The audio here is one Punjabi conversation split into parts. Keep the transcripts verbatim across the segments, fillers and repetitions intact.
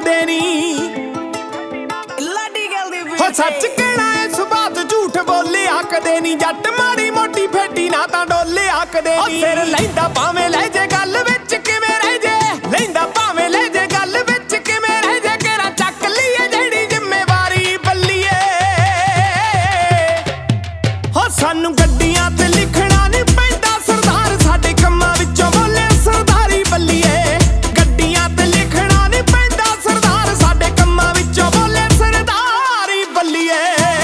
ਆਖਦੇ ਨੀ ਹੋ ਸੱਚ ਕਹਿਣਾ ਇਸ ਬਾਤ ਝੂਠ ਬੋਲੇ ਆਖਦੇ ਨੀ ਜੱਟ ਮਾੜੀ ਮੋਟੀ ਫੇਟੀ ਨਾ ਤਾਂ ਡੋਲੇ ਆਖਦੇ ਨੀ ਸਿਰ ਲੈਂਦਾ ਭਾਵੇਂ ਲੈ ਜੇ ਗੱਲ ਵਿੱਚ ਕਿਵੇਂ ਰਹਿ ਜੇ ਲੈਂਦਾ ਭਾਵੇਂ ਲੈ ਜੇ ਗੱਲ ਵਿੱਚ ਕਿਵੇਂ ਰਹਿ ਜੇ ਕਿਹੜਾ ਚੱਕ ਲਈਏ ਜਿਹੜੀ ਜ਼ਿੰਮੇਵਾਰੀ ਬੱਲੀਏ ਹੋ ਸਾਨੂੰ ਗੱਡੀਆਂ ਤੇ ਲਿਖਣਾ ਨੀ ਪੈਂਦਾ ਸਰਦਾਰ ਸਾਡੇ ਕੰਮਾਂ ਵਿੱਚੋਂ ਬੋਲੇ ਸਰਦਾਰੀ ਬੱਲੀਏ ਗੱਡੀਆਂ ਤੇ ਲਿਖਣਾ ਨੀ ਪੈਂਦਾ ਸਰਦਾਰ ਸਾਡੇ ਕੰਮਾਂ ਵਿੱਚੋਂ ਬੋਲੇ ਸਰਦਾਰੀ ਬੱਲੀਏ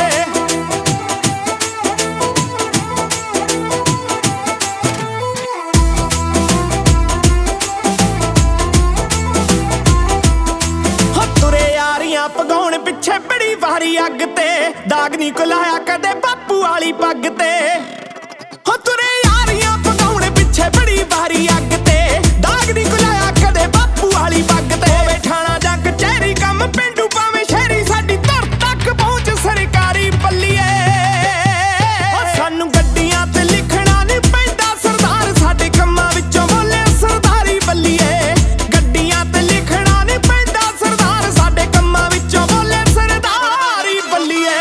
ਪਗਾਉਣ ਪਿੱਛੇ ਬੜੀ ਵਾਰੀ ਅੱਗ ਤੇ ਦਾਗ ਨੀ ਕੁਲਾਇਆ ਕਦੇ ਬਾਪੂ ਵਾਲੀ ਪੱਗ ਤੇ ਹੋ ਤੁਰੇ ਯਾਰੀਆਂ ਪਗਾਉਣ ਪਿੱਛੇ ਬੜੀ ਵਾਰੀ ਅੱਗ ਤੇ ਦਾਗ ਨੀ ਕੁਲਾਇਆ ਕਦੇ ਬਾਪੂ ਵਾਲੀ ਪੱਗ ਤੇ ਹੋਵੇ ਠਾਣਾ ਜਾਂ ਕਚਹਿਰੀ ਕੰਮ ਪਿੰਡੂ ਭਾਵੇਂ ਸ਼ਹਿਰੀ ਸਾਡੀ ਧਰ ਤੱਕ ਪਹੁੰਚ ਸਰਕਾਰੀ ਬੱਲੀਏ ਹੋ ਸਾਨੂੰ ਗੱਡੀਆਂ ਤੇ ਲਿਖਣਾ ਨੀ ਪੈਂਦਾ ਸਰਦਾਰ ਸਾਡੇ ਕੰਮਾਂ ਵਿੱਚੋਂ ਬੋਲੇ ਸਰਦਾਰੀ ਬੱਲੀਏ ਗੱਡੀਆਂ ਤੇ ਲਿਖਣਾ ਨੀ ਪੈਂਦਾ ਸਰਦਾਰ ਸਾਡੇ ਕੰਮਾਂ ਵਿੱਚੋਂ ਬੋਲੇ ਸਰਦਾਰੀ ਬੱਲੀਏ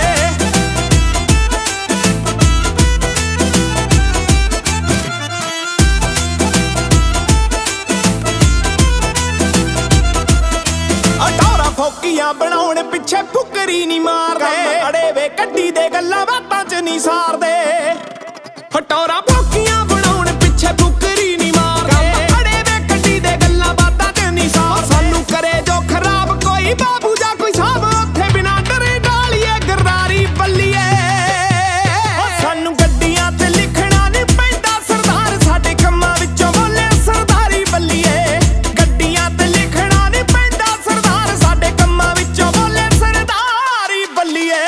ਅਟਾਰਾ ਫੋਕੀਆਂ ਬਣਾਉਣ ਪਿੱਛੇ ਫੁਕਰੀ ਨੀ ਮਾਰਦੇ ਅੜੇ ਵੇ ਕੱਢੀ ਦੇ ਗੱਲਾਂ ਬਾਤਾਂ ਚ ਨੀ ਸਾਰਦੇ ਹਟੋਰਾ ਫੋਕੀਆਂ ਬਣਾਉਣ ਪਿੱਛੇ ਫੁਕਰੀ ਨੀ ਮਾਰਦੇ ਅੜੇ ਵੇ ਕੱਢੀ ਦੇ ਗੱਲਾਂ ਬਾਤਾਂ ਚ ਨੀ ਸਾਰਦੇ ਸਾਨੂੰ ਕਰੇ ਜੋ ਖਰਾਬ ਕੋਈ ਬਾਬੂ ਜਾਂ ਕੋਈ ਸਾਹਬ ਉੱਥੇ ਬਿਨਾਂ ਡਰੇ ਡਾਲੀਏ ਗਰਦਾਰੀ ਬੱਲੀਏ ਸਾਨੂੰ ਗੱਡੀਆਂ ਤੇ ਲਿਖਣਾ ਨੀ ਪੈਂਦਾ ਸਰਦਾਰ ਸਾਡੇ ਕੰਮਾਂ ਵਿੱਚੋਂ ਬੋਲੇ ਸਰਦਾਰੀ ਬੱਲੀਏ ਗੱਡੀਆਂ ਤੇ ਲਿਖਣਾ ਨੀ ਪੈਂਦਾ ਸਰਦਾਰ ਸਾਡੇ ਕੰਮਾਂ ਵਿੱਚੋਂ ਬੋਲੇ ਸਰਦਾਰੀ ਬੱਲੀਏ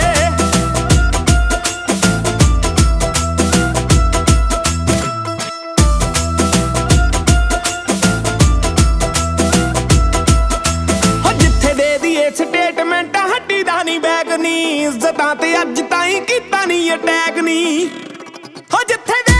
ਸਟੇਟਮੈਂਟ ਹੱਡੀ ਦਾ ਨੀ ਬੈਗ ਨੀ ਇੱਜ਼ਤਾਂ ਤੇ ਅੱਜ ਤਾਈਂ ਕੀਤਾ ਨੀ ਅਟੈਕ ਨੀ ਹੋ ਜਿੱਥੇ